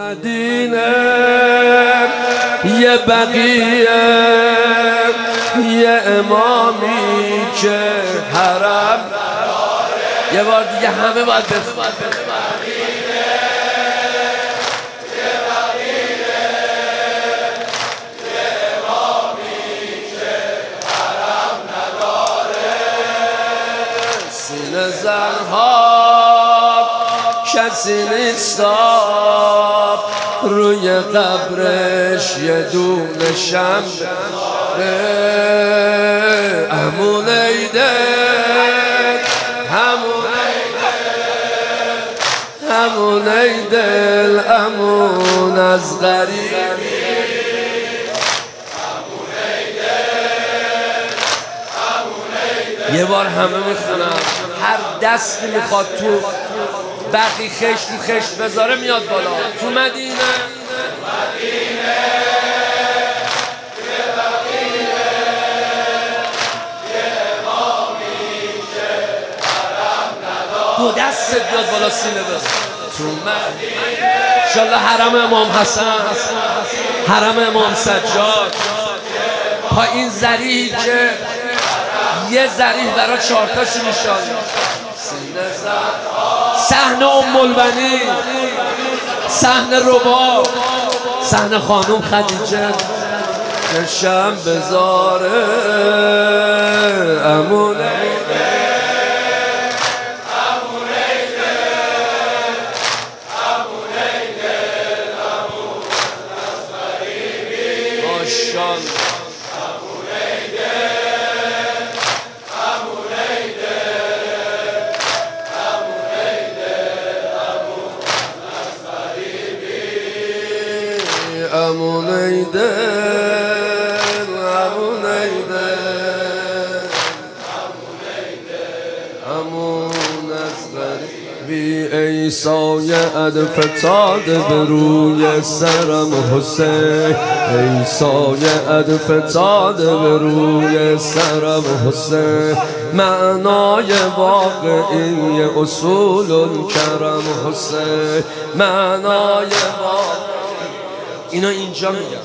مدینه یه بقیه یه امامی که حرم یه بار دیگه همه باید بخواد زنها کسی نیستا روی قبرش یه دونه شمع همون ایده همون ایدل همون از غریبی یه بار همه میخونم هر دستی میخواد تو بقی خشت تو خشت بذاره میاد بالا تو مدینه دو دست بیاد بالا سینه بزن تو مدینه انشالله حرم امام حسن حرم امام سجاد پا این ذریعی که یه ذریع برای چهارتاشو انشالله صحن ام البنین صحن رباب صحن خانم خدیجه چشم بذاره امون امون ایده امون ایده امون از غریبی ای سایه فتاد به روی سرم حسین ای سایه فتاد به روی سرم حسین معنای واقعی اصول کرم حسین معنای واقعی اینا اینجا میگم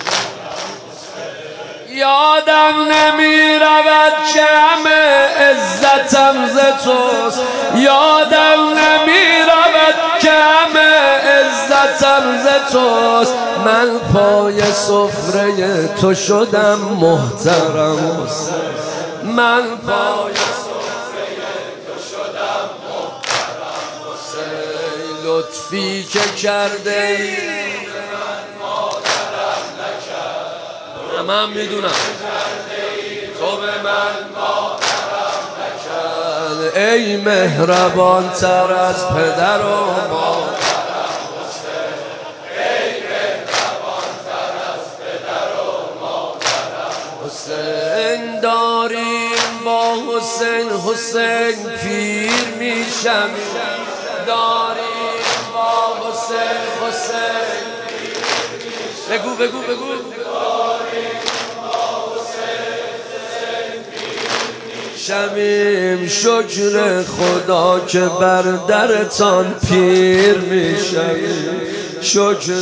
یادم نمی رود که همه عزتم ز توست یادم نمی رود که همه عزتم ز توست من پای سفره تو شدم محترم من پای سفره تو شدم محترم لطفی که کرده من میدونم تو به من مادرم نکرد ای مهربان تر از پدر و مادرم ای مهربان تر از پدر و مادرم حسین داریم با حسین حسین پیر میشم داریم با حسین حسین بگو بگو بگو شمیم شکر خدا که بر درتان پیر میشم شکر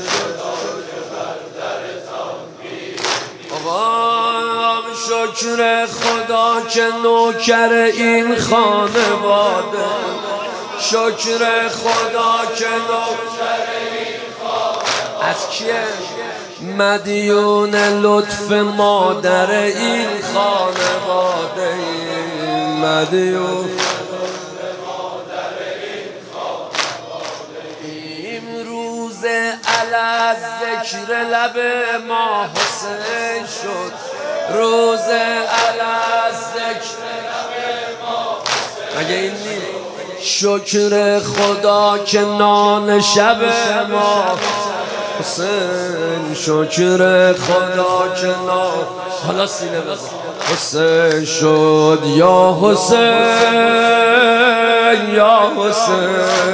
آقا شکر خدا که نوکر این خانواده شکر خدا که نوکر این خانواده از کیه؟ مدیون لطف مادر این خانواده مدیون امروز علی ذکر لب ما حسین شد روز علی ذکر لب ما حسین مگه این نیست شکر خدا که نان شب ما حسین شکر خدا که نان حالا سینه بزن حسین شد یا حسین یا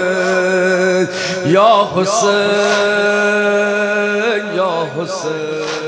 حسین یا حسین یا حسین